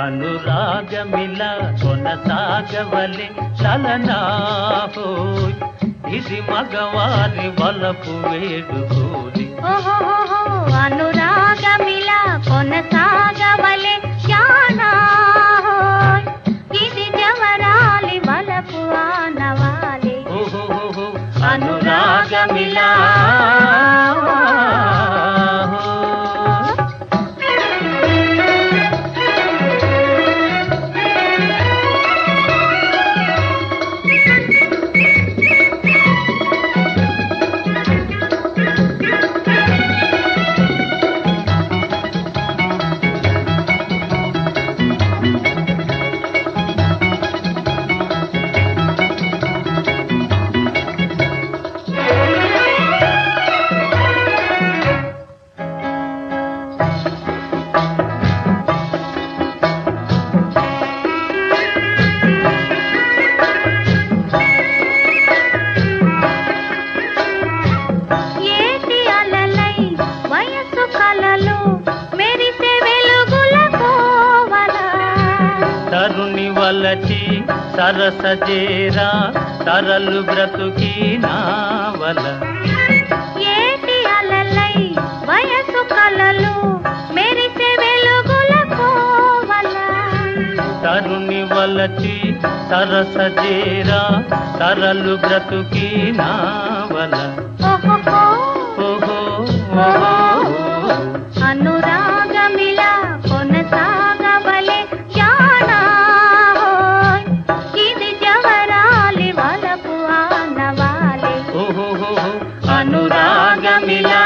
అనురాగమిలా కొనసాగవలె లలనా హోయ్ ఇది మగవారి వలపు వేడుకోలి అనురాగమిలా కొనసాగవలె జానా హోయ్ ఇది జవరాలి వలపు ఆనవాలి అనురాగమిలా తరుణి వలచి సరసజేరా తరలు బ్రతుకి నావల ఏటి అలలై వయసు కలలు మెరిసే వెలుగుల కోవల తరుణి వలచి సరసజేరా తరలు బ్రతుకి నావల ఓహో అనురాగమిలా కొనసాగవలె జానా హోయ్ ఇది జవరాలి వలపు ఆనవాలి అనురాగమిలా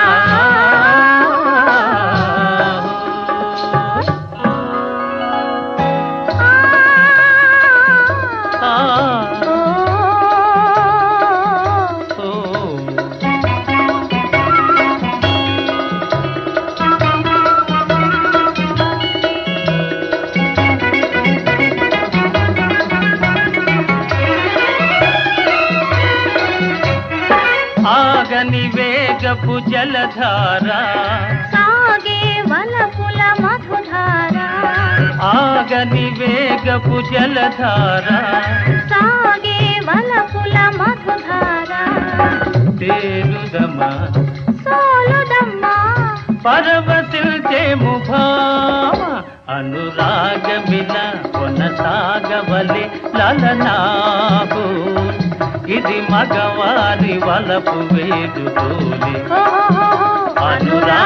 ఆగని వేగపు జలధార సాగే వలపుల మధుధార ఆగని వేగపు జలధార సాగే వలపుల మధుధార తేరుదమా సోలుదమ్మా పరవశిల్చేము భామ అనురాగమిలా కొనసాగవలె లలనా హోయ్ ఇది మగవారి వలపు వేడుకోలి అనురాగ